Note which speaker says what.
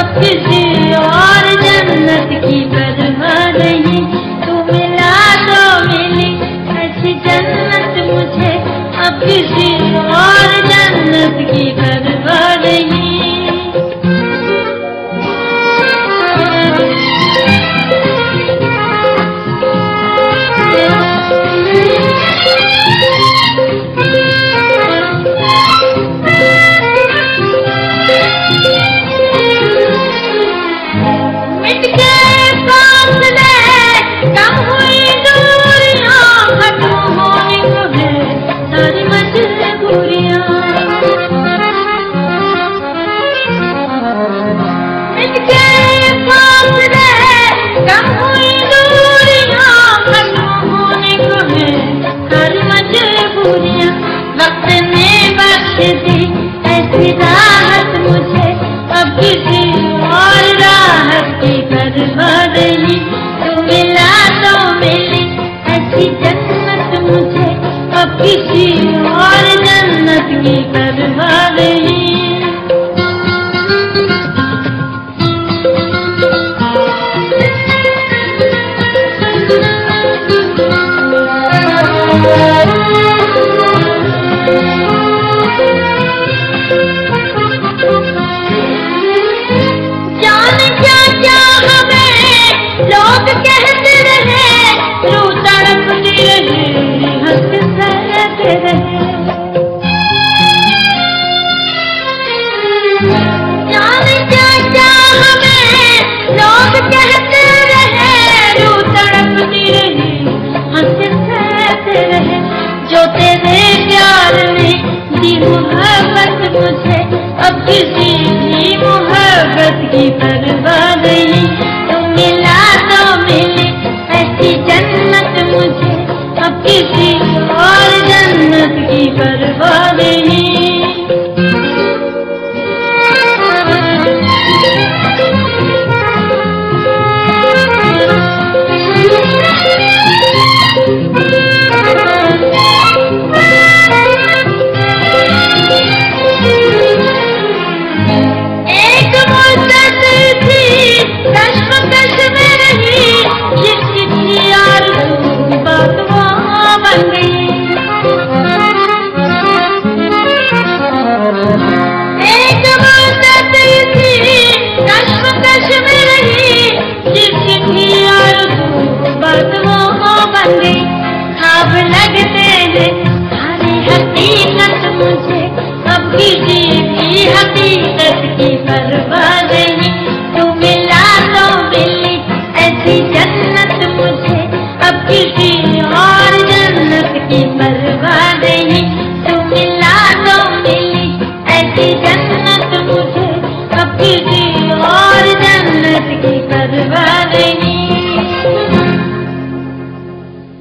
Speaker 1: किसी और जन्नत की परवाह नहीं। तू मिला तो मिली ऐसी जन्नत मुझे, अब किसी और जन्नत की परवाह नहीं। ऐसी राहत मुझे, अब किसी और राहत की परवाह नहीं। तू मिला तो मिली ऐसी जन्नत मुझे, अब किसी और जन्नत की परवाह नहीं। जाने क्या क्या हमें लोग कहते रहे, रू तड़पती रही हंसते रहे। जो तेरे प्यार ने दी मोहब्बत मुझे, अब किसी की मोहब्बत की परवाह नहीं। तुम मिला तो मिली ऐसी जन्नत मुझे, अब किसी और जन्नत की परवाह नहीं।